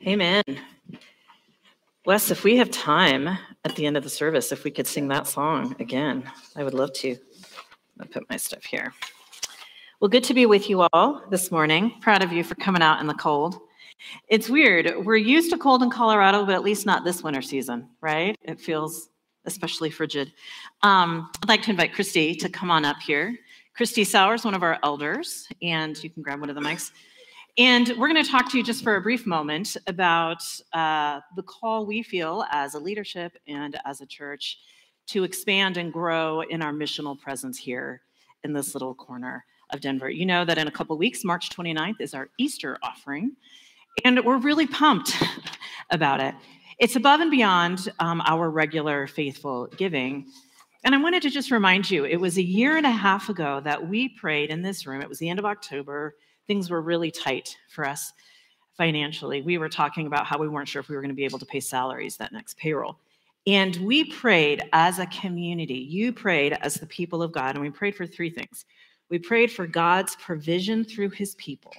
Amen. Wes, if we have time at the end of the service, if we could sing that song again, I would love to. I'll put my stuff here. Well, good to be with you all this morning. Proud of you for coming out in the cold. It's weird. We're used to cold in Colorado, but at least not this winter season, right? It feels especially frigid. I'd like to invite Christy to come on up here. Christy Sowers, one of our elders, and you can grab one of the mics. And we're going to talk to you just for a brief moment about the call we feel as a leadership and as a church to expand and grow in our missional presence here in this little corner of Denver. You know that in a couple of weeks, March 29th is our Easter offering, and we're really pumped about it. It's above and beyond our regular faithful giving. And I wanted to just remind you, it was a year and a half ago that we prayed in this room. It was the end of October. Things were really tight for us financially. We were talking about how we weren't sure if we were going to be able to pay salaries that next payroll. And we prayed as a community. You prayed as the people of God, and we prayed for three things. We prayed for God's provision through his people,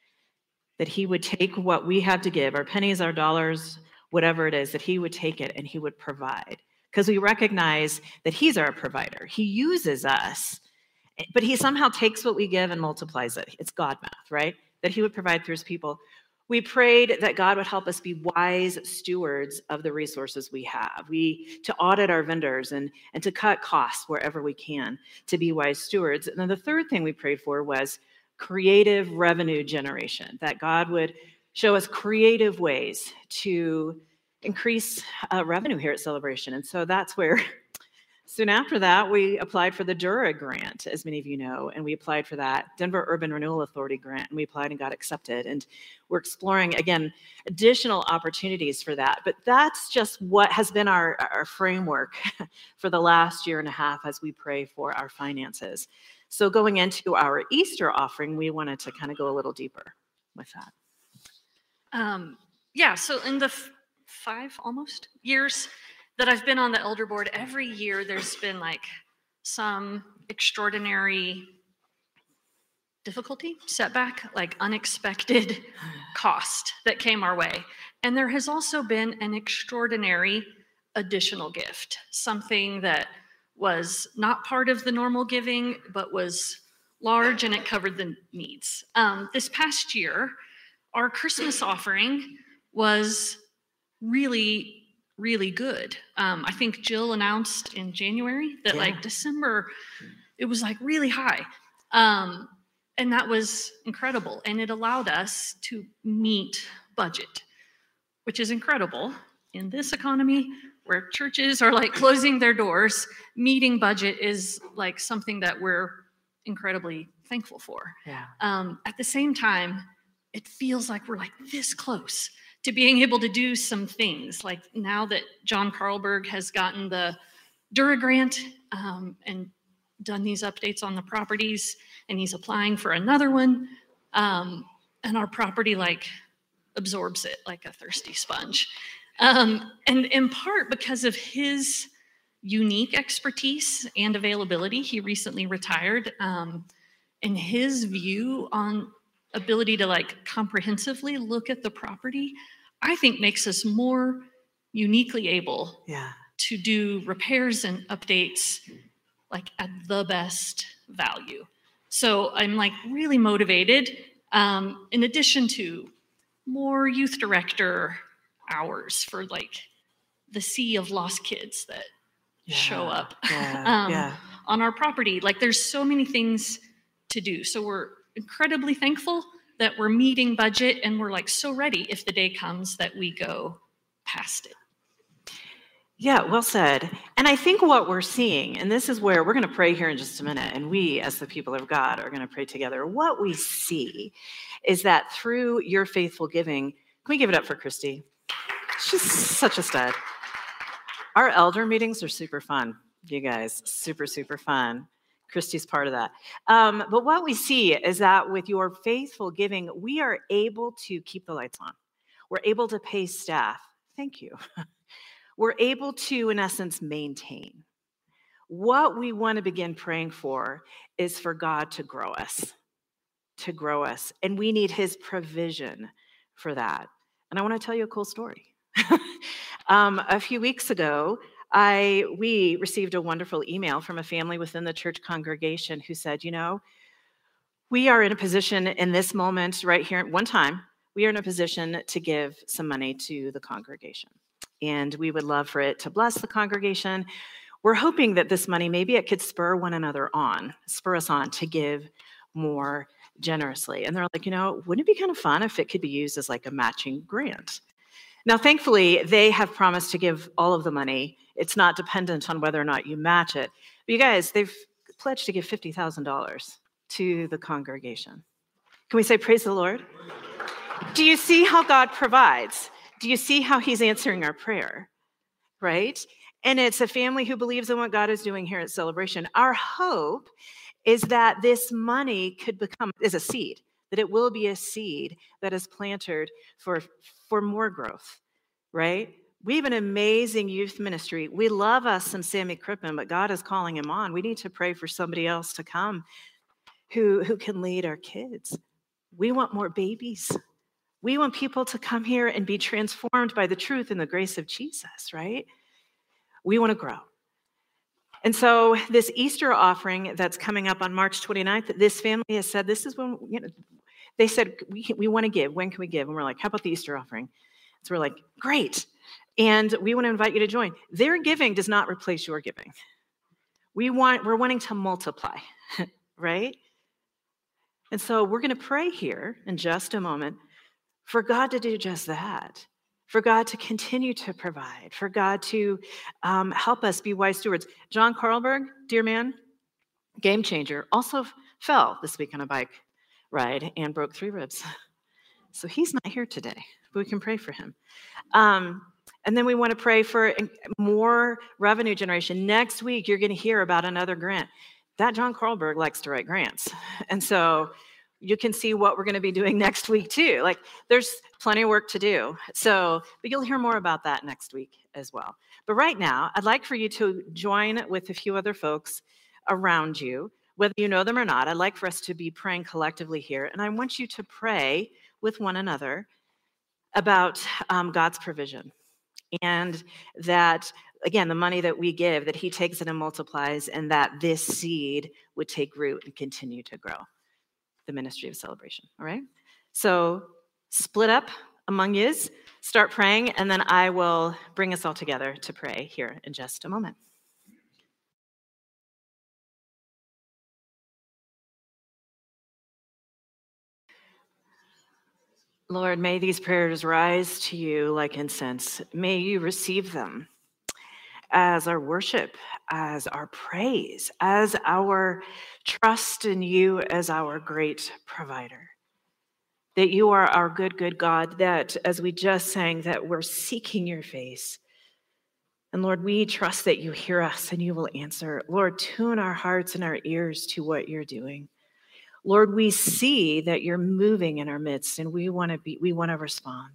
that he would take what we have to give, our pennies, our dollars, whatever it is, that he would take it and he would provide. Because we recognize that he's our provider. He uses us, but he somehow takes what we give and multiplies it. It's God math, right? That he would provide through his people. We prayed that God would help us be wise stewards of the resources we have. To audit our vendors and to cut costs wherever we can, to be wise stewards. And then the third thing we prayed for was creative revenue generation, that God would show us creative ways to increase revenue here at Celebration. And so that's where soon after that, we applied for the Dura grant, as many of you know, and we applied for that Denver Urban Renewal Authority grant, and we applied and got accepted. And we're exploring, again, additional opportunities for that. But that's just what has been our framework for the last year and a half as we pray for our finances. So going into our Easter offering, we wanted to kind of go a little deeper with that. So in the 5 almost years that I've been on the elder board, every year there's been like some extraordinary difficulty, setback, like unexpected cost that came our way. And there has also been an extraordinary additional gift, something that was not part of the normal giving, but was large and it covered the needs. This past year, our Christmas offering was really good. I think Jill announced in January that December, it was really high. And that was incredible. And it allowed us to meet budget, which is incredible in this economy where churches are closing their doors. Meeting budget is something that we're incredibly thankful for. Yeah. At the same time, it feels like we're this close to being able to do some things. Now that John Carlberg has gotten the Dura grant and done these updates on the properties, and he's applying for another one, and our property absorbs it like a thirsty sponge. And in part because of his unique expertise and availability, he recently retired, and his view on ability to comprehensively look at the property, I think makes us more uniquely able to do repairs and updates at the best value. So I'm really motivated, in addition to more youth director hours for the sea of lost kids that show up on our property. There's so many things to do. So we're incredibly thankful that we're meeting budget, and we're so ready if the day comes that we go past it. Yeah, well said. And I think what we're seeing, and this is where we're going to pray here in just a minute, and we as the people of God are going to pray together. What we see is that through your faithful giving, can we give it up for Christy? She's such a stud. Our elder meetings are super fun, you guys, super, super fun. Christy's part of that. But what we see is that with your faithful giving, we are able to keep the lights on. We're able to pay staff. Thank you. We're able to, in essence, maintain. What we want to begin praying for is for God to grow us. And we need his provision for that. And I want to tell you a cool story. A few weeks ago, we received a wonderful email from a family within the church congregation who said, we are in a position in this moment right here at one time, we are in a position to give some money to the congregation. And we would love for it to bless the congregation. We're hoping that this money, maybe it could spur us on to give more generously. And they're like, wouldn't it be kind of fun if it could be used as like a matching grant? Now, thankfully, they have promised to give all of the money. It's not dependent on whether or not you match it. But you guys, they've pledged to give $50,000 to the congregation. Can we say praise the Lord? Do you see how God provides? Do you see how he's answering our prayer? Right? And it's a family who believes in what God is doing here at Celebration. Our hope is that this money is a seed, that it will be a seed that is planted for more growth, right? We have an amazing youth ministry. We love us some Sammy Crippen, but God is calling him on. We need to pray for somebody else to come who can lead our kids. We want more babies. We want people to come here and be transformed by the truth and the grace of Jesus, right? We want to grow. And so this Easter offering that's coming up on March 29th, this family has said, this is when, they said, we want to give. When can we give? And we're like, how about the Easter offering? So we're like, great. And we want to invite you to join. Their giving does not replace your giving. We're wanting to multiply, right? And so we're going to pray here in just a moment for God to do just that, for God to continue to provide, for God to help us be wise stewards. John Carlberg, dear man, game changer, also fell this week on a bike ride and broke 3 ribs. So he's not here today, but we can pray for him. And then we want to pray for more revenue generation. Next week, you're going to hear about another grant. That John Carlberg likes to write grants. And so you can see what we're going to be doing next week too. Like there's plenty of work to do. But you'll hear more about that next week as well. But right now, I'd like for you to join with a few other folks around you, whether you know them or not. I'd like for us to be praying collectively here. And I want you to pray with one another about God's provision. And that, again, the money that we give, that he takes it and multiplies, and that this seed would take root and continue to grow the ministry of Celebration, all right? So split up among yous, start praying, and then I will bring us all together to pray here in just a moment. Lord, may these prayers rise to you like incense. May you receive them as our worship, as our praise, as our trust in you as our great provider. That you are our good, good God, that as we just sang, that we're seeking your face. And Lord, we trust that you hear us and you will answer. Lord, tune our hearts and our ears to what you're doing. Lord, we see that you're moving in our midst, and we want to respond.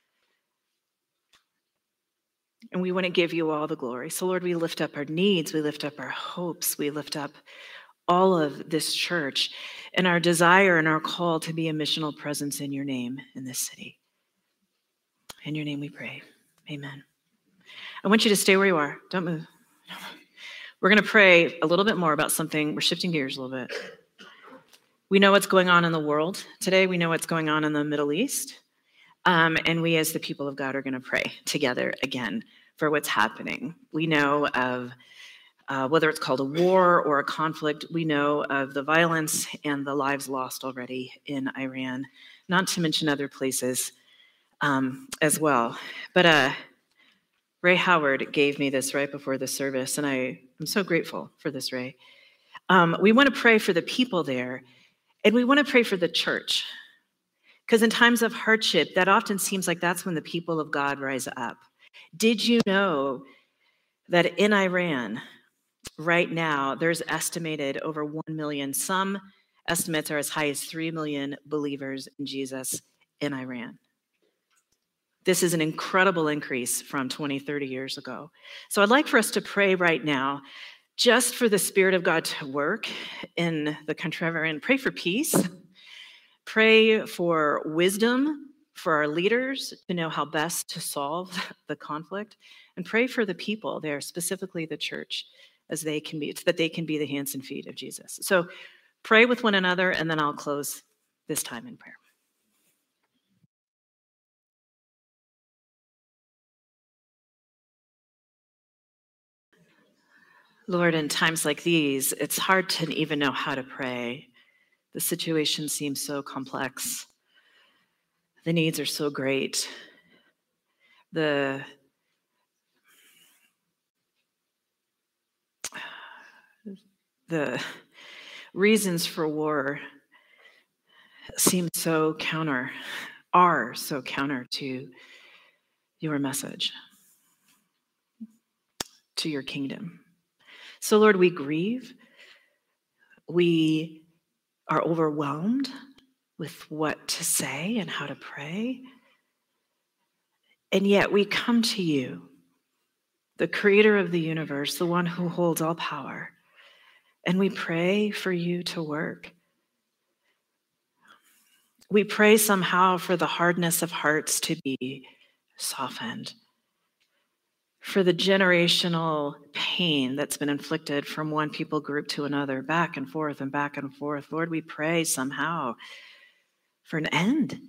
And we want to give you all the glory. So Lord, we lift up our needs, we lift up our hopes, we lift up all of this church and our desire and our call to be a missional presence in your name in this city. In your name we pray. Amen. I want you to stay where you are. Don't move. We're going to pray a little bit more about something. We're shifting gears a little bit. We know what's going on in the world today. We know what's going on in the Middle East. And we as the people of God are going to pray together again for what's happening. We know of whether it's called a war or a conflict, we know of the violence and the lives lost already in Iran, not to mention other places as well. But Ray Howard gave me this right before the service, and I'm so grateful for this, Ray. We want to pray for the people there, and we want to pray for the church. Because in times of hardship, that often seems like that's when the people of God rise up. Did you know that in Iran, right now, there's estimated over 1 million, some estimates are as high as 3 million believers in Jesus in Iran. This is an incredible increase from 20, 30 years ago. So I'd like for us to pray right now, just for the Spirit of God to work in the country of Iran. Pray for peace. Pray for wisdom for our leaders to know how best to solve the conflict, and pray for the people there, specifically the church, as they can be, so that they can be the hands and feet of Jesus. So pray with one another, and then I'll close this time in prayer. Lord, in times like these, it's hard to even know how to pray. The situation seems so complex. The needs are so great. The reasons for war are so counter to your message, to your kingdom. So, Lord, we grieve. We are overwhelmed with what to say and how to pray. And yet we come to you, the creator of the universe, the one who holds all power, and we pray for you to work. We pray somehow for the hardness of hearts to be softened, for the generational pain that's been inflicted from one people group to another, back and forth and back and forth. Lord, we pray somehow for an end.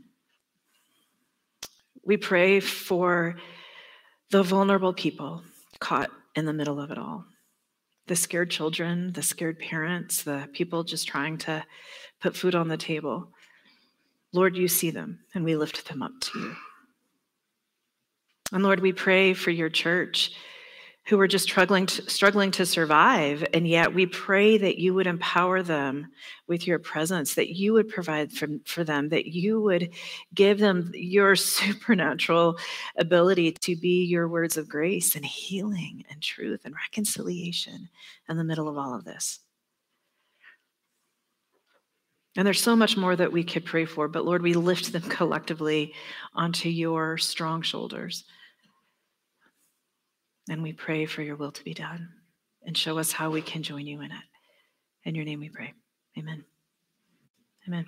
We pray for the vulnerable people caught in the middle of it all. The scared children, the scared parents, the people just trying to put food on the table. Lord, you see them, and we lift them up to you. And Lord, we pray for your church who are just struggling to survive, and yet we pray that you would empower them with your presence, that you would provide for them, that you would give them your supernatural ability to be your words of grace and healing and truth and reconciliation in the middle of all of this. And there's so much more that we could pray for, but Lord, we lift them collectively onto your strong shoulders. And we pray for your will to be done, and show us how we can join you in it. In your name we pray. Amen. Amen.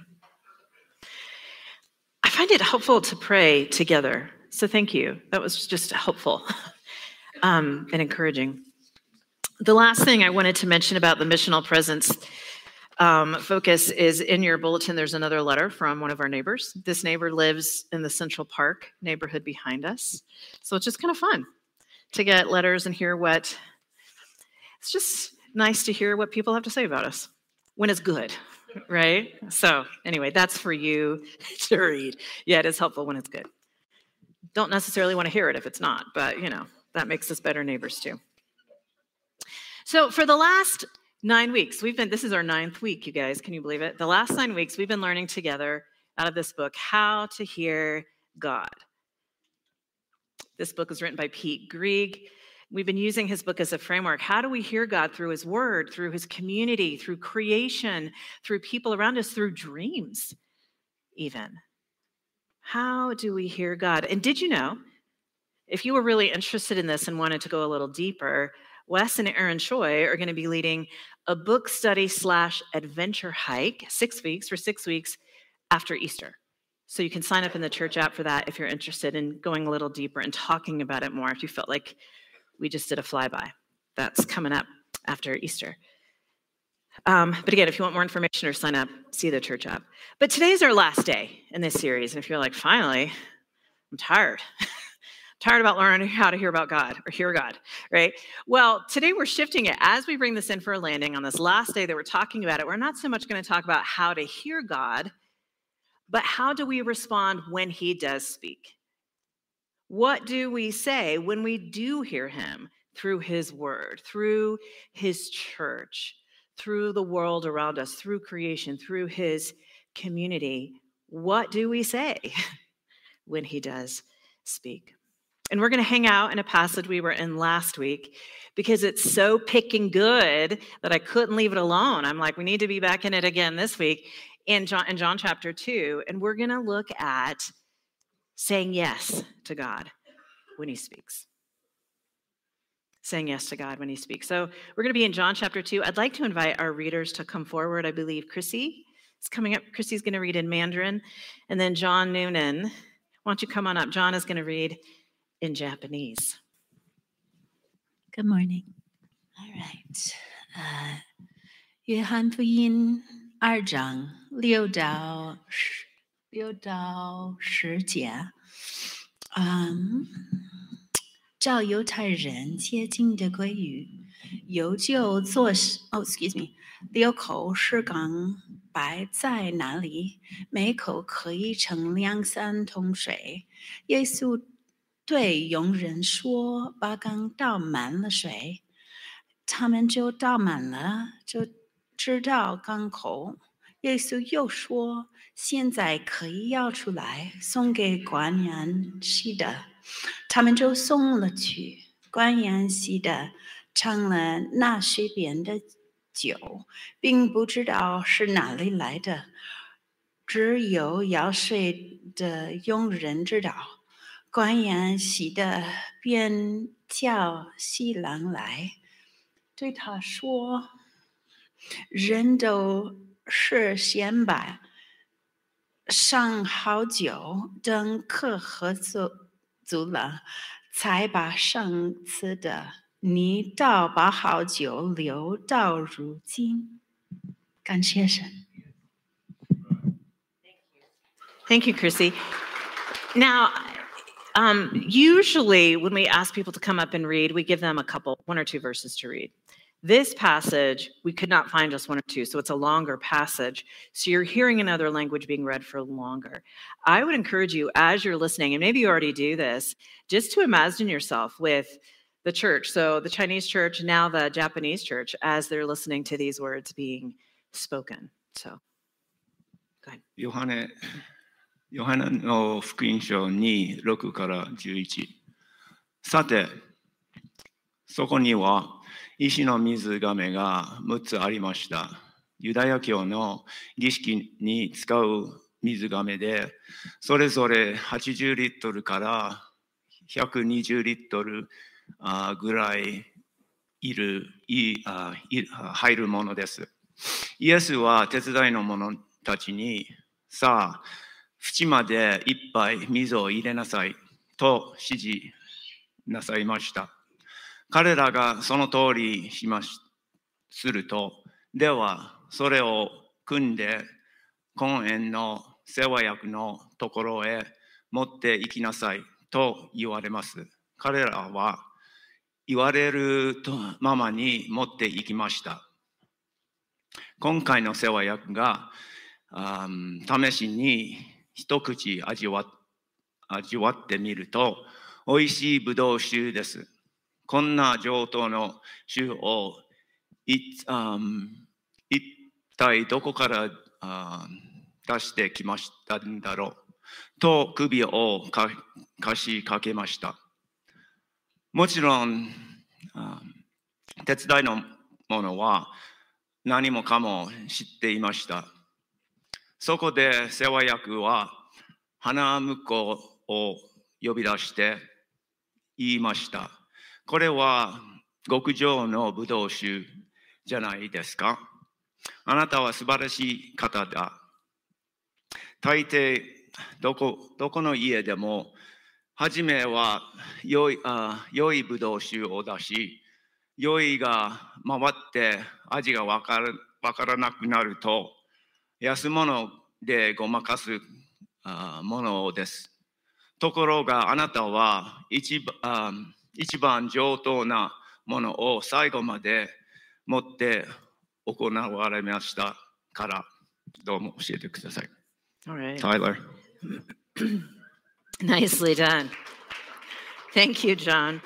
I find it helpful to pray together. So thank you. That was just helpful and encouraging. The last thing I wanted to mention about the missional presence focus is in your bulletin. There's another letter from one of our neighbors. This neighbor lives in the Central Park neighborhood behind us. So it's just kind of fun to get letters and hear it's just nice to hear what people have to say about us when it's good, right? So anyway, that's for you to read. Yeah, it is helpful when it's good. Don't necessarily want to hear it if it's not, but that makes us better neighbors too. So for the last 9 weeks, this is our 9th week, you guys, can you believe it? The last 9 weeks, we've been learning together out of this book, How to Hear God. This book is written by Pete Greig. We've been using his book as a framework. How do we hear God? Through his word, through his community, through creation, through people around us, through dreams even. How do we hear God? And did you know, if you were really interested in this and wanted to go a little deeper, Wes and Aaron Choi are going to be leading a book study / adventure hike, 6 weeks after Easter. So you can sign up in the church app for that if you're interested in going a little deeper and talking about it more, if you felt like we just did a flyby. That's coming up after Easter. But again, if you want more information or sign up, see the church app. But today's our last day in this series. And if you're like, finally, I'm tired. Tired about learning how to hear about God or hear God, right? Well, today we're shifting it. As we bring this in for a landing on this last day that we're talking about it, we're not so much going to talk about how to hear God, but how do we respond when he does speak? What do we say when we do hear him through his word, through his church, through the world around us, through creation, through his community? What do we say when he does speak? And we're going to hang out in a passage we were in last week because it's so picking good that I couldn't leave it alone. I'm like, we need to be back in it again this week in John chapter 2. And we're going to look at saying yes to God when he speaks. Saying yes to God when he speaks. So we're going to be in John chapter 2. I'd like to invite our readers to come forward. I believe Chrissy is coming up. Chrissy's going to read in Mandarin. And then John Noonan Why don't you come on up? John is going to read in Japanese. Good morning. All right. 约翰福音2章6到10节。照犹太人接近的规矩，有就做excuse me， 6口石缸摆在那里，每口可以盛2-3桶水。耶稣对佣人说：“把缸倒满了水。”他们就倒满了，就直到缸口。耶稣又说：“现在可以舀出来，送给官员洗的。”他们就送了去。官员洗的尝了那水边的酒，并不知道是哪里来的，只有舀水的佣人知道。官员洗的便叫新郎来，对他说：“人都是先把上好酒，等客喝足了，才把上次的。你倒把好酒留到如今。”感谢神。 Thank you, Chrissy. Now, usually when we ask people to come up and read, we give them one or two verses to read. This passage, we could not find just one or two, so it's a longer passage. So you're hearing another language being read for longer. I would encourage you, as you're listening, and maybe you already do this, just to imagine yourself with the church. So the Chinese church, now the Japanese church, as they're listening to these words being spoken. So, go ahead. ヨハネの福音書2、6から11。さて、そこには石の水亀が6つありました。ユダヤ教の儀式に使う水亀で、それぞれ80リットルから120リットルぐらい入るものです。イエスは手伝いの者たちに、さあ、縁まで一杯水を入れなさいと指示なさいました。彼らがその通りすると、ではそれを汲んで婚宴の世話役のところへ持って行きなさいと言われます。彼らは言われるままに持って行きました。今回の世話役が試しに一口味わってみると、おいしいぶどう酒です。こんな上等の酒を一体どこから出してきましたんだろうと首をかしかけました。もちろん、手伝いの者は何もかも知っていました。そこで世話役は花婿を呼び出して言いました。これは極上のぶどう酒じゃないですか。あなたは素晴らしい方だ。大抵どこの家でも初めは良いぶどう酒を出し、酔いが回って味がわからなくなると、安物でごまかすものです。ところがあなたは一番上等なものを最後まで持って行われましたから、どうも教えてください。 All right. Tyler. Nicely done. Thank you, John.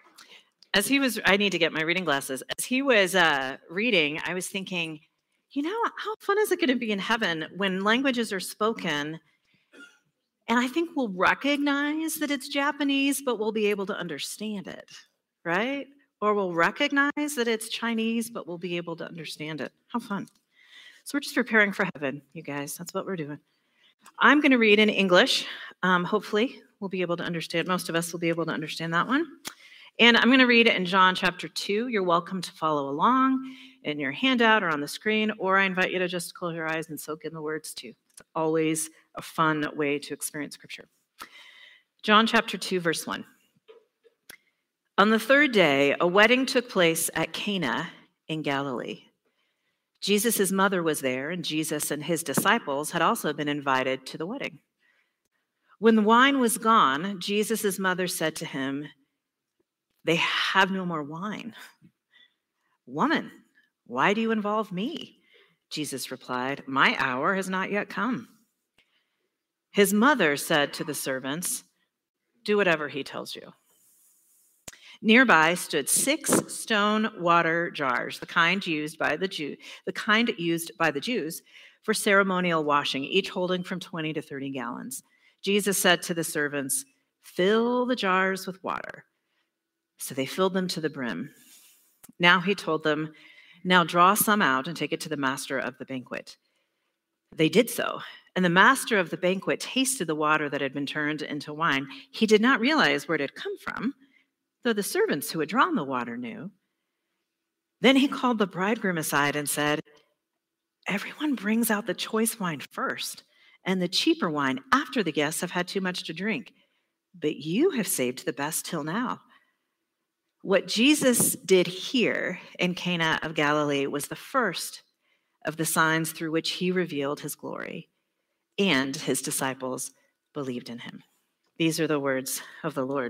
I need to get my reading glasses. As he was reading, I was thinking, how fun is it going to be in heaven when languages are spoken? And I think we'll recognize that it's Japanese, but we'll be able to understand it, right? Or we'll recognize that it's Chinese, but we'll be able to understand it. How fun. So we're just preparing for heaven, you guys. That's what we're doing. I'm going to read in English. Hopefully, we'll be able to understand. Most of us will be able to understand that one. And I'm going to read it in John chapter 2. You're welcome to follow along in your handout or on the screen, or I invite you to just close your eyes and soak in the words too. It's always a fun way to experience Scripture. John chapter 2, verse 1. On the third day, a wedding took place at Cana in Galilee. Jesus' mother was there, and Jesus and his disciples had also been invited to the wedding. When the wine was gone, Jesus' mother said to him, "They have no more wine." "Woman, why do you involve me?" Jesus replied, "My hour has not yet come." His mother said to the servants, "Do whatever he tells you." Nearby stood 6 stone water jars, the kind used by the Jews for ceremonial washing, each holding from 20 to 30 gallons. Jesus said to the servants, "Fill the jars with water." So they filled them to the brim. Now he told them, "Now draw some out and take it to the master of the banquet." They did so, and the master of the banquet tasted the water that had been turned into wine. He did not realize where it had come from, though the servants who had drawn the water knew. Then he called the bridegroom aside and said, "Everyone brings out the choice wine first, and the cheaper wine after the guests have had too much to drink. But you have saved the best till now." What Jesus did here in Cana of Galilee was the first of the signs through which he revealed his glory, and his disciples believed in him. These are the words of the Lord.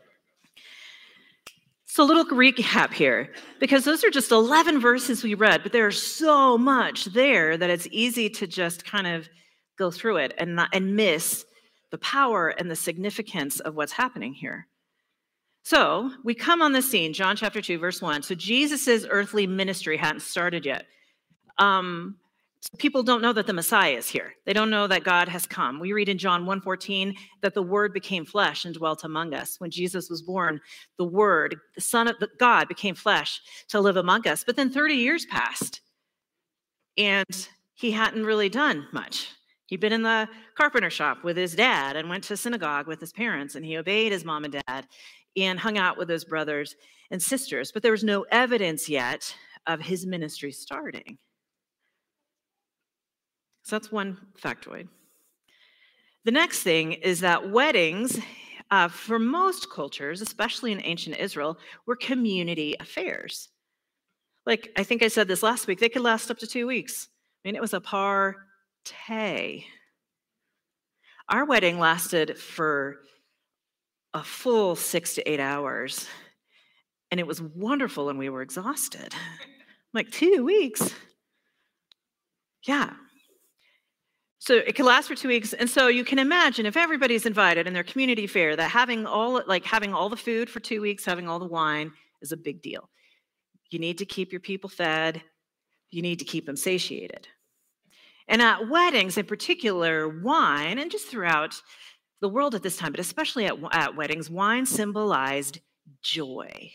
So a little recap here, because those are just 11 verses we read, but there's so much there that it's easy to just kind of go through it and miss the power and the significance of what's happening here. So we come on the scene, John chapter 2, verse 1. So Jesus' earthly ministry hadn't started yet. People don't know that the Messiah is here. They don't know that God has come. We read in John 1:14 that the Word became flesh and dwelt among us. When Jesus was born, the Word, the Son of God, became flesh to live among us. But then 30 years passed, and he hadn't really done much. He'd been in the carpenter shop with his dad and went to synagogue with his parents, and he obeyed his mom and dad and hung out with his brothers and sisters. But there was no evidence yet of his ministry starting. So that's one factoid. The next thing is that weddings, for most cultures, especially in ancient Israel, were community affairs. Like, I think I said this last week, they could last up to 2 weeks. I mean, it was a party. Our wedding lasted for a full 6 to 8 hours, and it was wonderful, and we were exhausted. Like, 2 weeks? Yeah. So it could last for 2 weeks. And so you can imagine if everybody's invited in their community fair, that having all the food for 2 weeks, having all the wine is a big deal. You need to keep your people fed. You need to keep them satiated. And at weddings in particular, wine, and just throughout the world at this time, but especially at weddings, wine symbolized joy.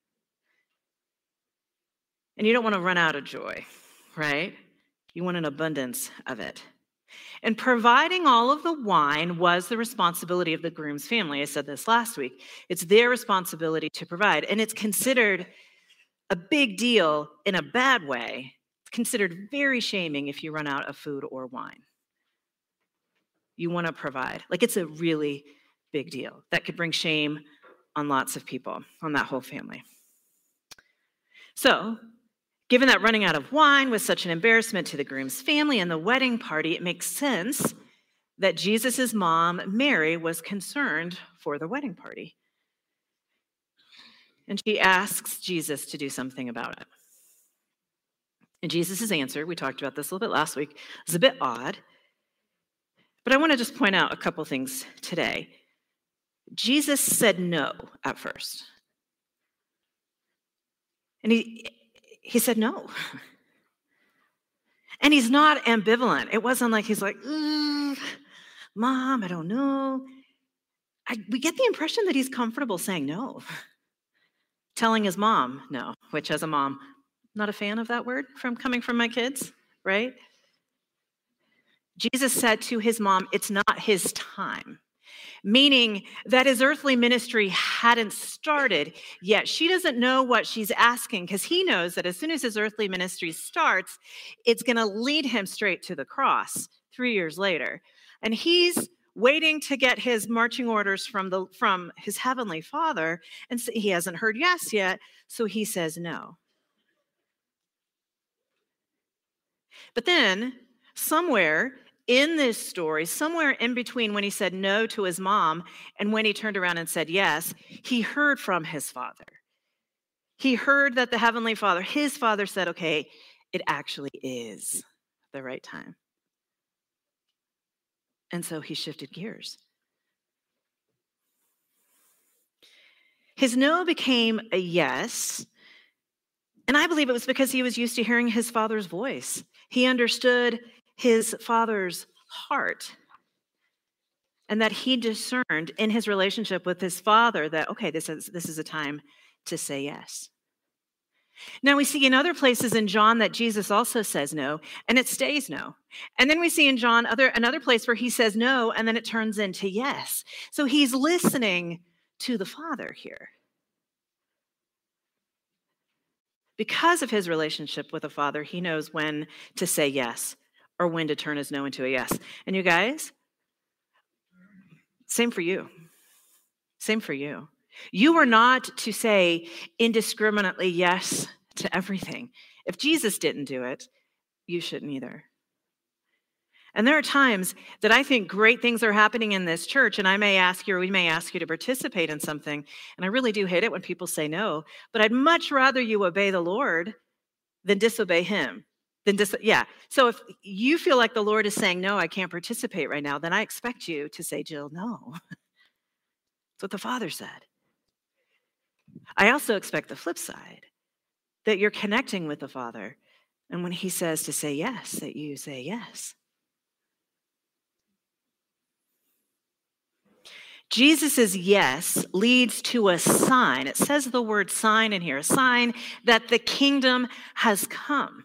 And you don't want to run out of joy, right? You want an abundance of it. And providing all of the wine was the responsibility of the groom's family. I said this last week. It's their responsibility to provide. And it's considered a big deal in a bad way. It's considered very shaming if you run out of food or wine. You want to provide. Like, it's a really big deal. That could bring shame on lots of people, on that whole family. So, given that running out of wine was such an embarrassment to the groom's family and the wedding party, it makes sense that Jesus' mom, Mary, was concerned for the wedding party. And she asks Jesus to do something about it. And Jesus' answer, we talked about this a little bit last week, is a bit odd. But I want to just point out a couple things today. Jesus said no at first. And he said no. And he's not ambivalent. It wasn't like he's like, Mom, I don't know. We get the impression that he's comfortable saying no. Telling his mom no, which as a mom, not a fan of that word coming from my kids, right? Jesus said to his mom, it's not his time. Meaning that his earthly ministry hadn't started yet. She doesn't know what she's asking because he knows that as soon as his earthly ministry starts, it's going to lead him straight to the cross 3 years later. And he's waiting to get his marching orders from his heavenly Father, and so he hasn't heard yes yet, so he says no. But then, somewhere in this story, somewhere in between when he said no to his mom and when he turned around and said yes, he heard from his Father. He heard that the Heavenly Father, his Father, said, okay, it actually is the right time. And so he shifted gears. His no became a yes, and I believe it was because he was used to hearing his Father's voice. He understood his Father's heart, and that he discerned in his relationship with his Father that, okay, this is a time to say yes. Now we see in other places in John that Jesus also says no, and it stays no. And then we see in John another place where he says no, and then it turns into yes. So he's listening to the Father here. Because of his relationship with the Father, he knows when to say yes or when to turn his no into a yes. And you guys, same for you. Same for you. You are not to say indiscriminately yes to everything. If Jesus didn't do it, you shouldn't either. And there are times that I think great things are happening in this church, and I may ask you, or we may ask you to participate in something, and I really do hate it when people say no, but I'd much rather you obey the Lord than disobey him. So if you feel like the Lord is saying, no, I can't participate right now, then I expect you to say, Jill, no. That's what the Father said. I also expect the flip side, that you're connecting with the Father, and when he says to say yes, that you say yes. Jesus' yes leads to a sign. It says the word sign in here, a sign that the kingdom has come,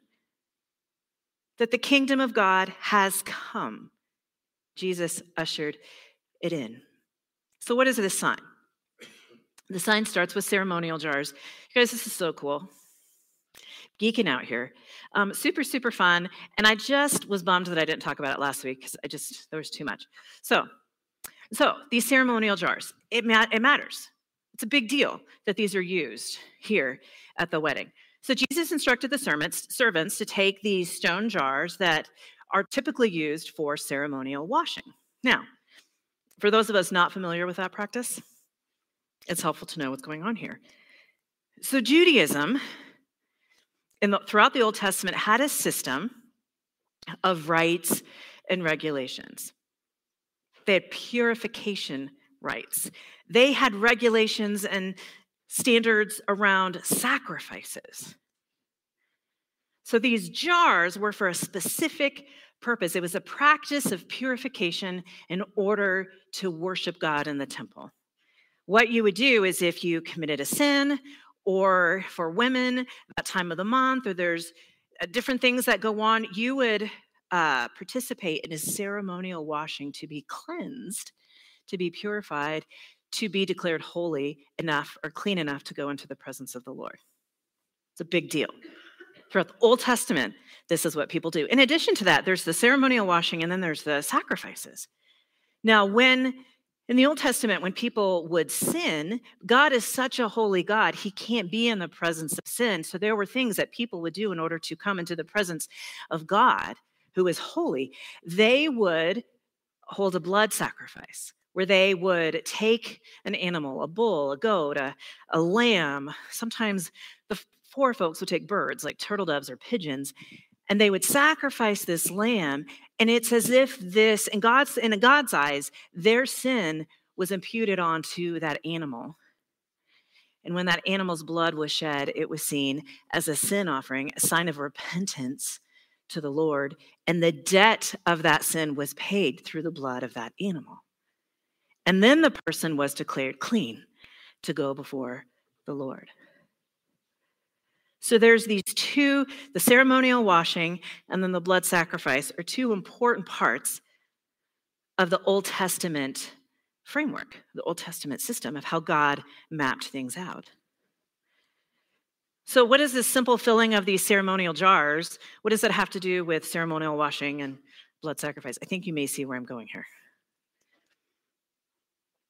that the kingdom of God has come. Jesus ushered it in. So what is this sign? The sign starts with ceremonial jars. You guys, this is so cool. Geeking out here. Super, super fun. And I just was bummed that I didn't talk about it last week because there was too much. So these ceremonial jars, it matters. It's a big deal that these are used here at the wedding. So Jesus instructed the servants to take these stone jars that are typically used for ceremonial washing. Now, for those of us not familiar with that practice, it's helpful to know what's going on here. So Judaism, throughout the Old Testament, had a system of rites and regulations. They had purification rites. They had regulations and standards around sacrifices. So these jars were for a specific purpose. It was a practice of purification in order to worship God in the temple. What you would do is if you committed a sin, or for women, that time of the month, or there's different things that go on, you would participate in a ceremonial washing to be cleansed, to be purified, to be declared holy enough or clean enough to go into the presence of the Lord. It's a big deal. Throughout the Old Testament, this is what people do. In addition to that, there's the ceremonial washing, and then there's the sacrifices. Now, in the Old Testament, when people would sin, God is such a holy God, he can't be in the presence of sin. So there were things that people would do in order to come into the presence of God, who is holy. They would hold a blood sacrifice, where they would take an animal, a bull, a goat, a lamb. Sometimes the poor folks would take birds like turtle doves or pigeons, and they would sacrifice this lamb. And it's as if in God's eyes, their sin was imputed onto that animal. And when that animal's blood was shed, it was seen as a sin offering, a sign of repentance to the Lord. And the debt of that sin was paid through the blood of that animal. And then the person was declared clean to go before the Lord. So there's these two, the ceremonial washing and then the blood sacrifice, are two important parts of the Old Testament framework, the Old Testament system of how God mapped things out. So what is this simple filling of these ceremonial jars? What does that have to do with ceremonial washing and blood sacrifice? I think you may see where I'm going here.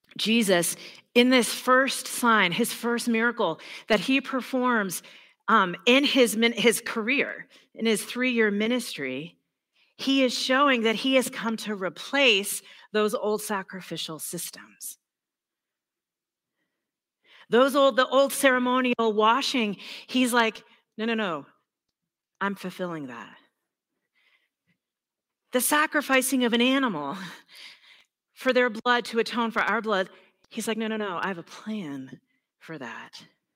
Jesus, in this first sign, his first miracle that he performs in his career, in his 3-year ministry, he is showing that he has come to replace those old sacrificial systems. The old ceremonial washing, he's like, no, I'm fulfilling that. The sacrificing of an animal for their blood to atone for our blood, he's like, no, I have a plan for that.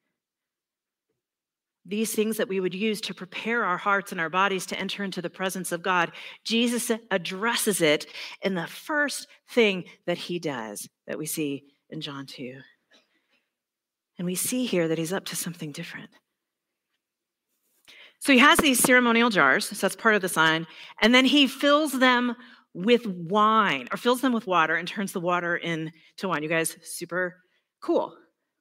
These things that we would use to prepare our hearts and our bodies to enter into the presence of God, Jesus addresses it in the first thing that he does that we see in John 2. And we see here that he's up to something different. So he has these ceremonial jars, so that's part of the sign, and then he fills them with wine, or fills them with water and turns the water into wine. You guys, super cool.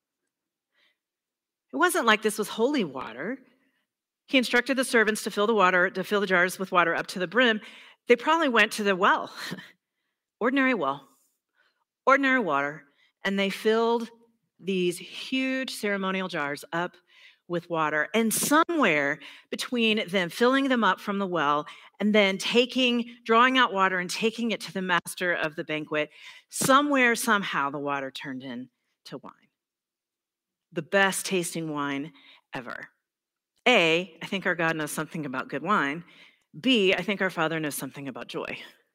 It wasn't like this was holy water. He instructed the servants to fill the jars with water up to the brim. They probably went to the well, ordinary well, ordinary water, and they filled these huge ceremonial jars up with water. And somewhere between them filling them up from the well and then drawing out water and taking it to the master of the banquet, somehow the water turned into wine. The best tasting wine ever. A, I think our God knows something about good wine. B, I think our Father knows something about joy.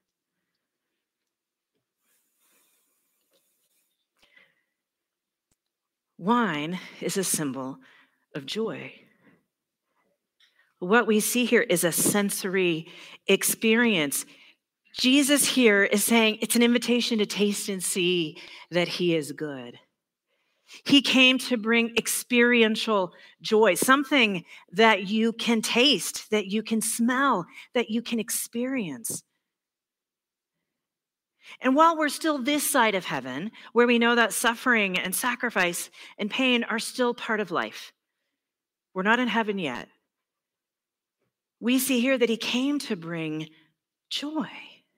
Wine is a symbol of joy. What we see here is a sensory experience. Jesus here is saying it's an invitation to taste and see that he is good. He came to bring experiential joy, something that you can taste, that you can smell, that you can experience. And while we're still this side of heaven, where we know that suffering and sacrifice and pain are still part of life, we're not in heaven yet. We see here that he came to bring joy.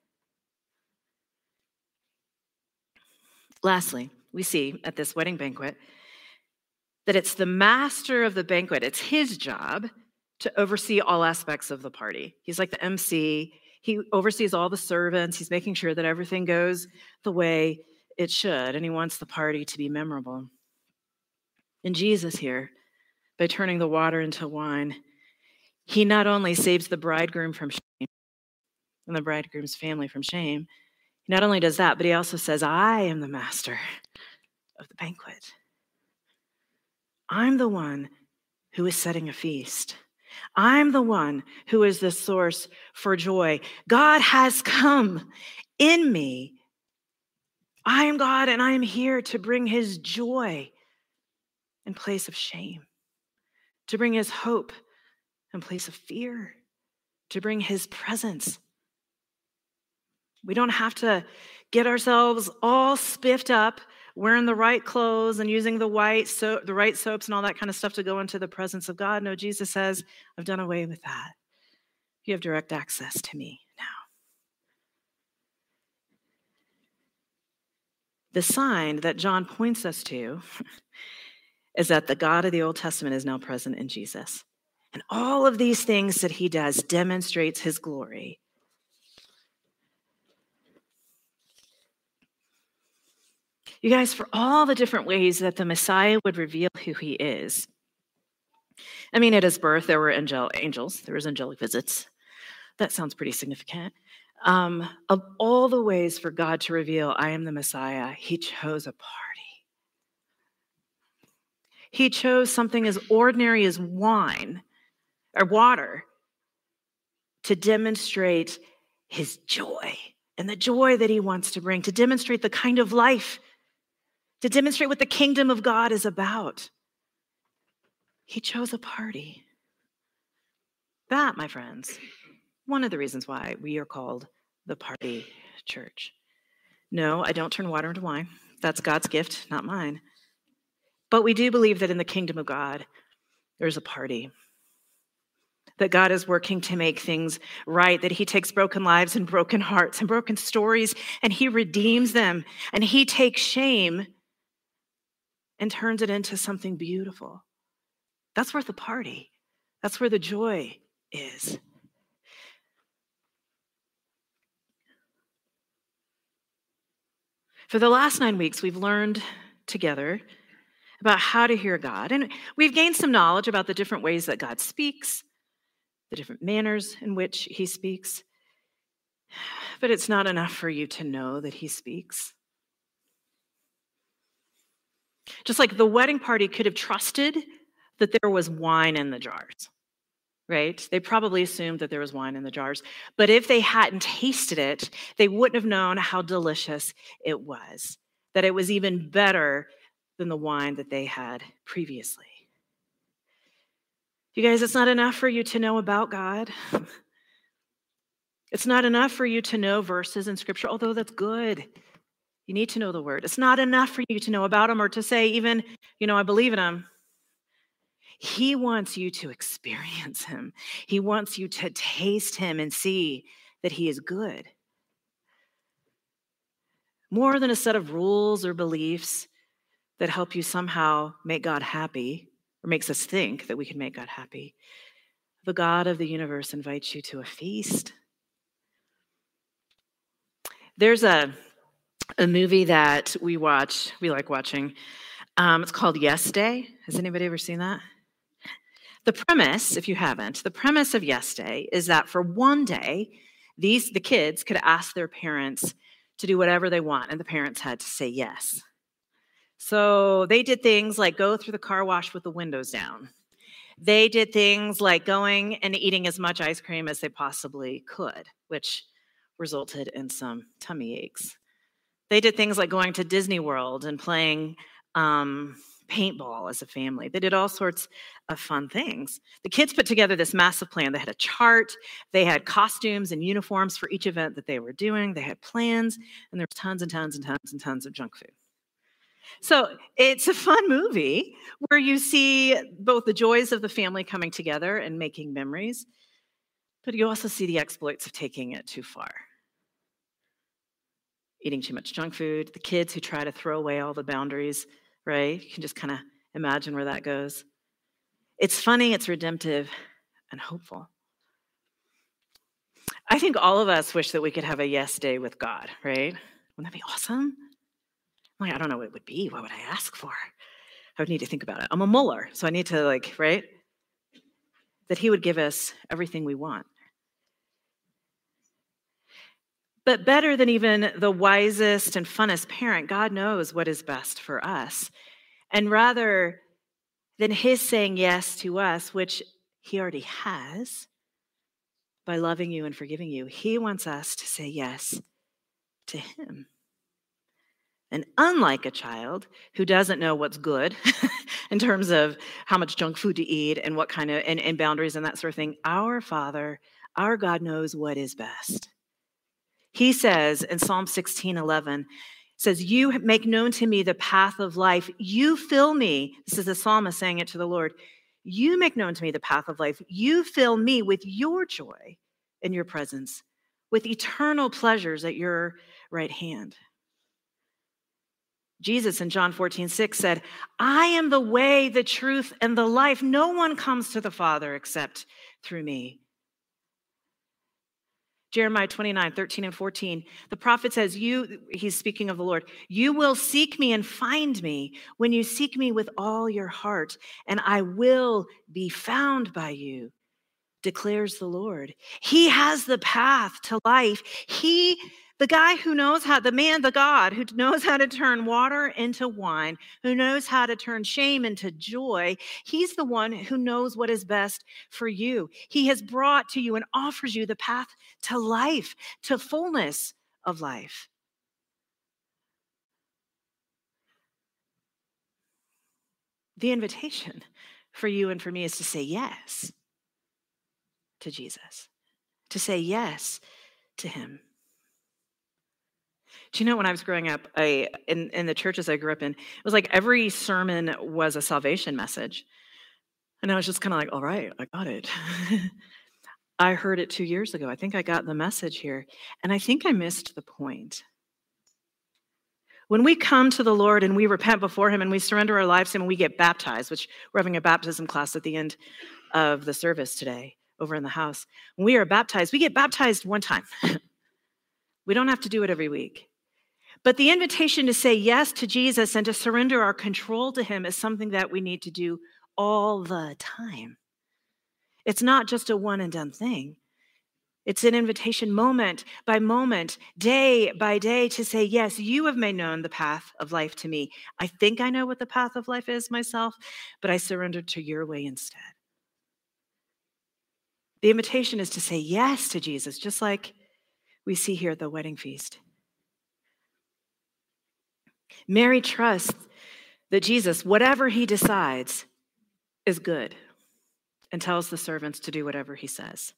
Lastly, we see at this wedding banquet that it's the master of the banquet. It's his job to oversee all aspects of the party. He's like the MC. He oversees all the servants. He's making sure that everything goes the way it should, and he wants the party to be memorable. And Jesus here, by turning the water into wine, he not only saves the bridegroom from shame and the bridegroom's family from shame, he not only does that, but he also says, I am the master of the banquet. I'm the one who is setting a feast. I'm the one who is the source for joy. God has come in me. I am God, and I am here to bring his joy in place of shame, to bring his hope in place of fear, to bring his presence. We don't have to get ourselves all spiffed up, wearing the right clothes and using the right soaps and all that kind of stuff to go into the presence of God. No, Jesus says, I've done away with that. You have direct access to me now. The sign that John points us to is that the God of the Old Testament is now present in Jesus. And all of these things that he does demonstrates his glory. You guys, for all the different ways that the Messiah would reveal who he is. I mean, at his birth, there were angels. There was angelic visits. That sounds pretty significant. Of all the ways for God to reveal, I am the Messiah, he chose a party. He chose something as ordinary as wine or water to demonstrate his joy and the joy that he wants to bring, to demonstrate the kind of life, to demonstrate what the kingdom of God is about. He chose a party. That, my friends, one of the reasons why we are called the party church. No, I don't turn water into wine. That's God's gift, not mine. But we do believe that in the kingdom of God, there's a party. that God is working to make things right, that he takes broken lives and broken hearts and broken stories, and he redeems them, and he takes shame and turns it into something beautiful. That's worth a party. That's where the joy is. For the last 9 weeks, we've learned together about how to hear God. And we've gained some knowledge about the different ways that God speaks, the different manners in which he speaks. But it's not enough for you to know that he speaks. Just like the wedding party could have trusted that there was wine in the jars, right? They probably assumed that there was wine in the jars. But if they hadn't tasted it, they wouldn't have known how delicious it was, that it was even better than the wine that they had previously. You guys, it's not enough for you to know about God. It's not enough for you to know verses in Scripture, although that's good. You need to know the word. It's not enough for you to know about him or to say even, I believe in him. He wants you to experience him. He wants you to taste him and see that he is good. More than a set of rules or beliefs that help you somehow make God happy, or makes us think that we can make God happy. The God of the universe invites you to a feast. There's a movie that we like watching. It's called Yes Day. Has anybody ever seen that? The premise, if you haven't, the premise of Yes Day is that for one day, the kids could ask their parents to do whatever they want, and the parents had to say yes. So they did things like go through the car wash with the windows down. They did things like going and eating as much ice cream as they possibly could, which resulted in some tummy aches. They did things like going to Disney World and playing paintball as a family. They did all sorts of fun things. The kids put together this massive plan. They had a chart. They had costumes and uniforms for each event that they were doing. They had plans, and there was tons and tons and tons and tons of junk food. So it's a fun movie where you see both the joys of the family coming together and making memories, but you also see the exploits of taking it too far. Eating too much junk food, the kids who try to throw away all the boundaries, right? You can just kind of imagine where that goes. It's funny, it's redemptive, and hopeful. I think all of us wish that we could have a yes day with God, right? Wouldn't that be awesome? I don't know what it would be. What would I ask for? I would need to think about it. I'm a Muller, so I need to right? That he would give us everything we want. But better than even the wisest and funnest parent, God knows what is best for us. And rather than his saying yes to us, which he already has, by loving you and forgiving you, he wants us to say yes to him. And unlike a child who doesn't know what's good in terms of how much junk food to eat and what kind of, and boundaries and that sort of thing, our Father, our God knows what is best. He says in Psalm 16:11, says, you make known to me the path of life. You fill me. This is the psalmist saying it to the Lord. You make known to me the path of life. You fill me with your joy in your presence, with eternal pleasures at your right hand. Jesus in John 14:6 said, I am the way, the truth, and the life. No one comes to the Father except through me. Jeremiah 29:13 and 14, the prophet says, he's speaking of the Lord, you will seek me and find me when you seek me with all your heart, and I will be found by you, declares the Lord. He has the path to life. The guy who knows how, the God who knows how to turn water into wine, who knows how to turn shame into joy, he's the one who knows what is best for you. He has brought to you and offers you the path to life, to fullness of life. The invitation for you and for me is to say yes to Jesus, to say yes to him. Do you know when I was growing up, in the churches I grew up in, it was like every sermon was a salvation message. And I was just kind of like, all right, I got it. I heard it 2 years ago. I think I got the message here. And I think I missed the point. When we come to the Lord and we repent before him and we surrender our lives to him and we get baptized, which we're having a baptism class at the end of the service today over in the house. When we are baptized, we get baptized one time. We don't have to do it every week. But the invitation to say yes to Jesus and to surrender our control to him is something that we need to do all the time. It's not just a one and done thing. It's an invitation moment by moment, day by day to say, yes, you have made known the path of life to me. I think I know what the path of life is myself, but I surrender to your way instead. The invitation is to say yes to Jesus, just like we see here at the wedding feast. Mary trusts that Jesus, whatever he decides, is good and tells the servants to do whatever he says.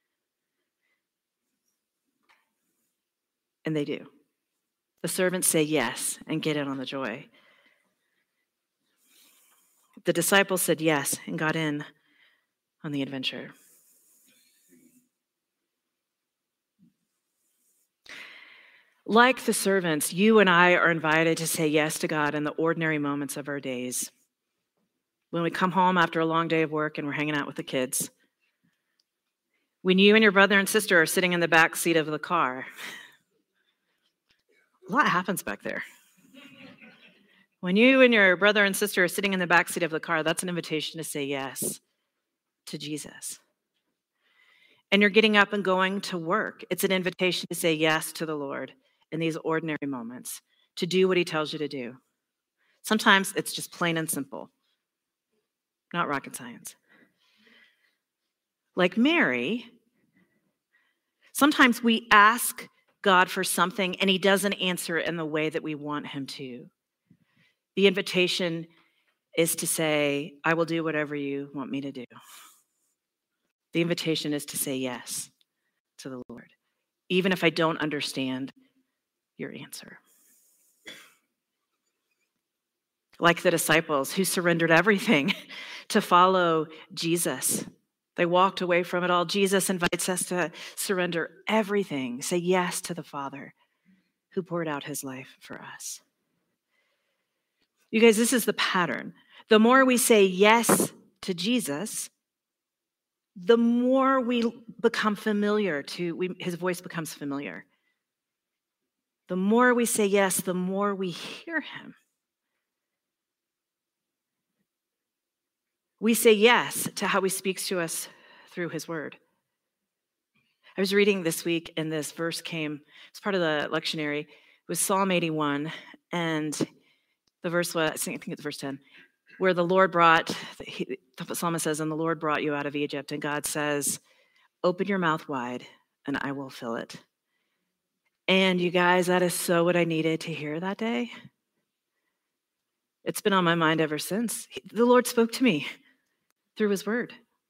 And they do. The servants say yes and get in on the joy. The disciples said yes and got in on the adventure. Like the servants, you and I are invited to say yes to God in the ordinary moments of our days. When we come home after a long day of work and we're hanging out with the kids. When you and your brother and sister are sitting in the back seat of the car. A lot happens back there. When you and your brother and sister are sitting in the back seat of the car, that's an invitation to say yes to Jesus. And you're getting up and going to work. It's an invitation to say yes to the Lord in these ordinary moments, to do what he tells you to do. Sometimes it's just plain and simple, not rocket science. Like Mary, sometimes we ask God for something and he doesn't answer it in the way that we want him to. The invitation is to say, I will do whatever you want me to do. The invitation is to say yes to the Lord, even if I don't understand your answer. Like the disciples who surrendered everything to follow Jesus. They walked away from it all. Jesus invites us to surrender everything, say yes to the Father who poured out his life for us. You guys, this is the pattern. The more we say yes to Jesus, the more we become familiar his voice becomes familiar. The more we say yes, the more we hear him. We say yes to how he speaks to us through his word. I was reading this week and this verse came, it's part of the lectionary. It was Psalm 81 and the verse was, I think it's verse 10, where the Lord the psalmist says, and the Lord brought you out of Egypt. And God says, open your mouth wide and I will fill it. And you guys, that is so what I needed to hear that day. It's been on my mind ever since. The Lord spoke to me through his word.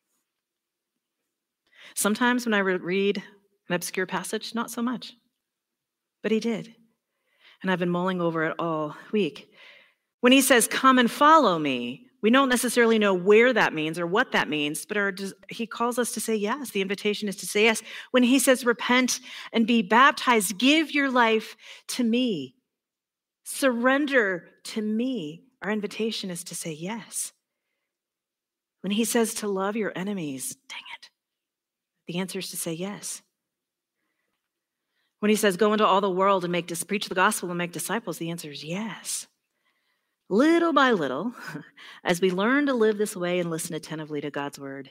Sometimes when I read an obscure passage, not so much, but he did. And I've been mulling over it all week. When he says, come and follow me, we don't necessarily know where that means or what that means, but he calls us to say yes. The invitation is to say yes. When he says, repent and be baptized, give your life to me, surrender to me, our invitation is to say yes. When he says to love your enemies, dang it, the answer is to say yes. When he says go into all the world and preach the gospel and make disciples, the answer is yes. Little by little, as we learn to live this way and listen attentively to God's word,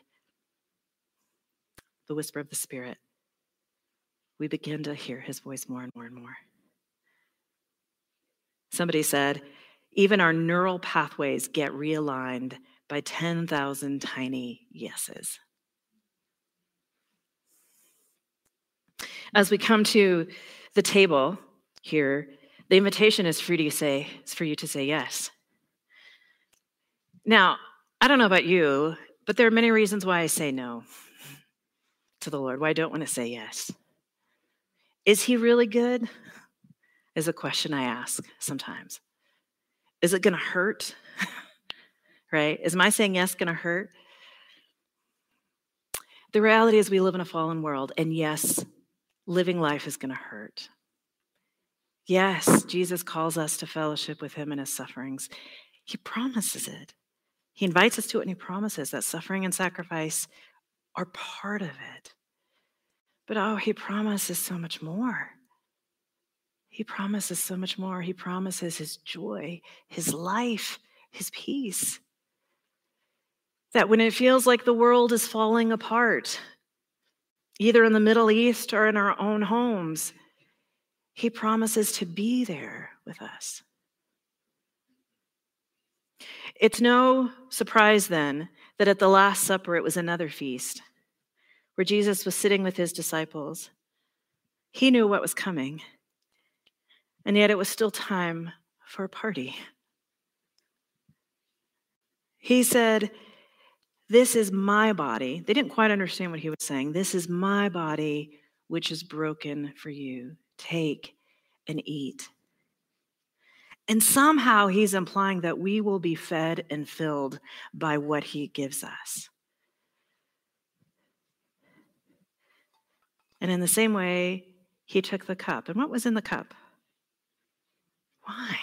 the whisper of the Spirit, we begin to hear his voice more and more and more. Somebody said, even our neural pathways get realigned by 10,000 tiny yeses. As we come to the table here, the invitation is for you to say yes. Now, I don't know about you, but there are many reasons why I say no to the Lord, why I don't want to say yes. Is he really good? Is a question I ask sometimes. Is it going to hurt? Right? Is my saying yes going to hurt? The reality is we live in a fallen world, and yes, living life is going to hurt. Yes, Jesus calls us to fellowship with him in his sufferings. He promises it. He invites us to it, and he promises that suffering and sacrifice are part of it. But oh, he promises so much more. He promises so much more. He promises his joy, his life, his peace. That when it feels like the world is falling apart, either in the Middle East or in our own homes, he promises to be there with us. It's no surprise then that at the Last Supper it was another feast where Jesus was sitting with his disciples. He knew what was coming, and yet it was still time for a party. He said, "This is my body." They didn't quite understand what he was saying. "This is my body, which is broken for you. Take and eat." And somehow he's implying that we will be fed and filled by what he gives us. And in the same way, he took the cup. And what was in the cup? Wine.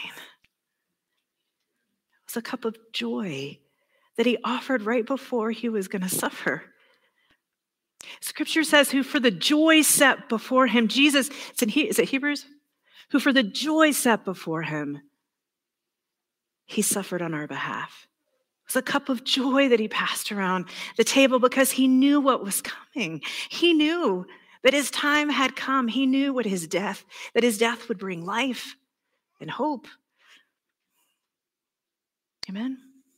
It was a cup of joy that he offered right before he was going to suffer. Scripture says, who for the joy set before him, Jesus, is it Hebrews? Who for the joy set before him, he suffered on our behalf. It was a cup of joy that he passed around the table because he knew what was coming. He knew that his time had come. He knew that his death would bring life and hope. Amen.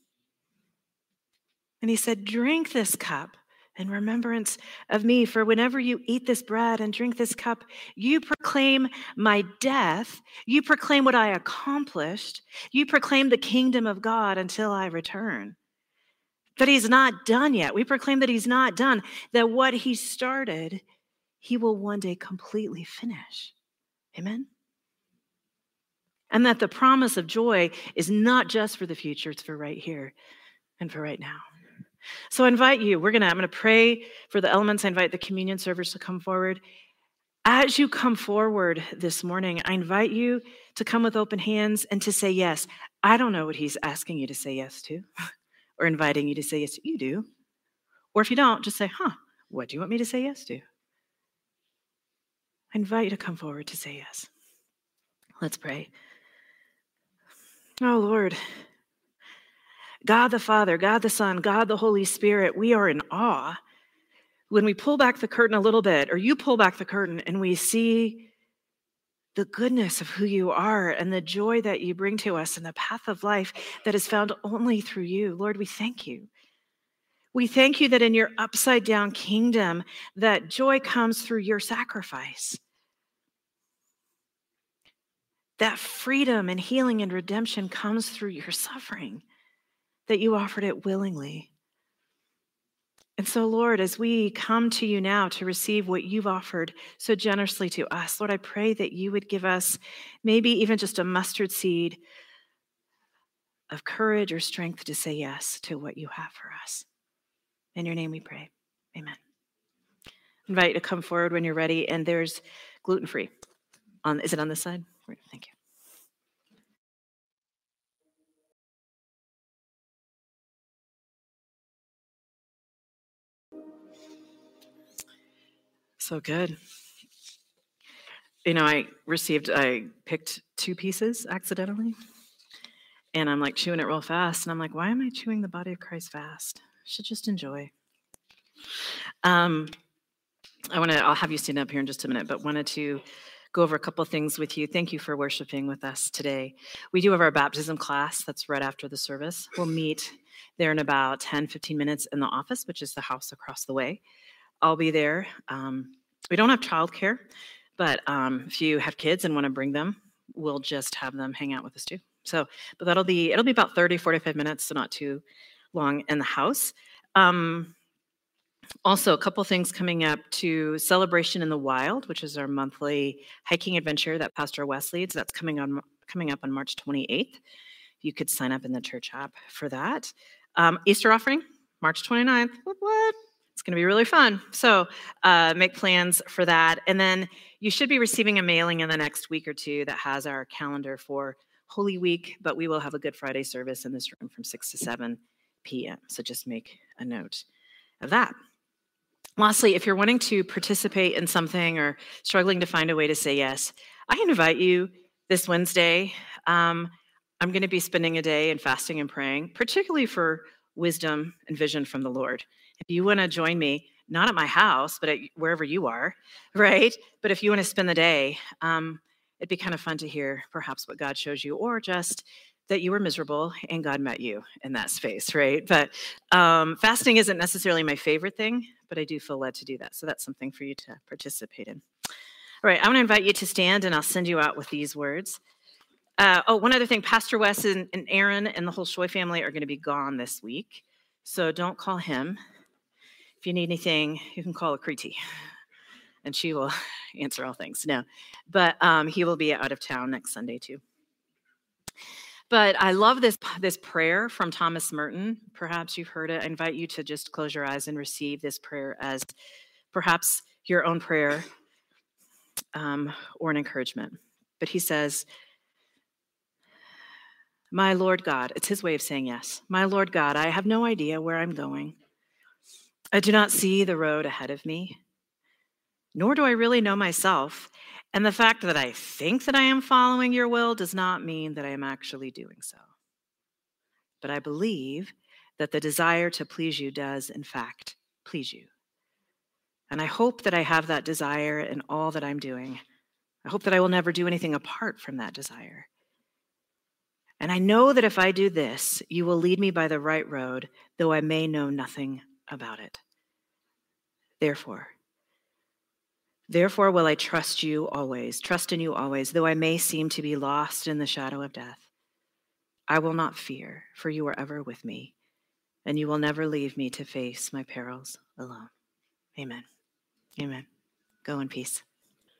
And he said, "Drink this cup in remembrance of me. For whenever you eat this bread and drink this cup, you proclaim my death. You proclaim what I accomplished. You proclaim the kingdom of God until I return." But he's not done yet. We proclaim that he's not done, that what he started, he will one day completely finish. Amen? And that the promise of joy is not just for the future, it's for right here and for right now. So I invite you, I'm going to pray for the elements. I invite the communion servers to come forward. As you come forward this morning, I invite you to come with open hands and to say yes. I don't know what he's asking you to say yes to or inviting you to say yes to. You do. Or if you don't, just say, what do you want me to say yes to? I invite you to come forward to say yes. Let's pray. Oh, Lord, God the Father, God the Son, God the Holy Spirit, we are in awe when we pull back the curtain a little bit, or you pull back the curtain, and we see the goodness of who you are and the joy that you bring to us and the path of life that is found only through you. Lord, we thank you. We thank you that in your upside down kingdom, that joy comes through your sacrifice. That freedom and healing and redemption comes through your suffering, that you offered it willingly. And so, Lord, as we come to you now to receive what you've offered so generously to us, Lord, I pray that you would give us maybe even just a mustard seed of courage or strength to say yes to what you have for us. In your name we pray. Amen. I invite you to come forward when you're ready, and there's gluten-free. Is it on this side? Thank you. So good. I picked 2 pieces accidentally, and I'm like chewing it real fast, and I'm like, why am I chewing the body of Christ fast? I should just enjoy. I'll have you stand up here in just a minute, but wanted to go over a couple things with you. Thank you for worshiping with us today. We do have our baptism class that's right after the service. We'll meet there in about 10, 15 minutes in the office, which is the house across the way. I'll be there. We don't have childcare, but if you have kids and want to bring them, we'll just have them hang out with us too. So, but it'll be about 30, 45 minutes, so not too long in the house. Also, a couple things coming up to Celebration in the Wild, which is our monthly hiking adventure that Pastor Wes leads. That's coming up on March 28th. You could sign up in the church app for that. Easter offering, March 29th. What? It's going to be really fun. So make plans for that. And then you should be receiving a mailing in the next week or two that has our calendar for Holy Week, but we will have a Good Friday service in this room from 6 to 7 p.m. So just make a note of that. Lastly, if you're wanting to participate in something or struggling to find a way to say yes, I invite you this Wednesday. I'm going to be spending a day in fasting and praying, particularly for wisdom and vision from the Lord. If you want to join me, not at my house, but at wherever you are, right? But if you want to spend the day, it'd be kind of fun to hear perhaps what God shows you, or just that you were miserable and God met you in that space, right? But fasting isn't necessarily my favorite thing, but I do feel led to do that. So that's something for you to participate in. All right, I'm going to invite you to stand, and I'll send you out with these words. One other thing, Pastor Wes and Aaron and the whole Shoy family are going to be gone this week. So don't call him. If you need anything, you can call Akriti, and she will answer all things. No, but he will be out of town next Sunday too. But I love this prayer from Thomas Merton. Perhaps you've heard it. I invite you to just close your eyes and receive this prayer as perhaps your own prayer or an encouragement. But he says, "My Lord God," it's his way of saying yes. "My Lord God, I have no idea where I'm going. I do not see the road ahead of me, nor do I really know myself. And the fact that I think that I am following your will does not mean that I am actually doing so. But I believe that the desire to please you does, in fact, please you. And I hope that I have that desire in all that I'm doing. I hope that I will never do anything apart from that desire. And I know that if I do this, you will lead me by the right road, though I may know nothing about it. Therefore will I trust in you always, though I may seem to be lost in the shadow of death. I will not fear, for you are ever with me, and you will never leave me to face my perils alone." Amen. Amen. Go in peace.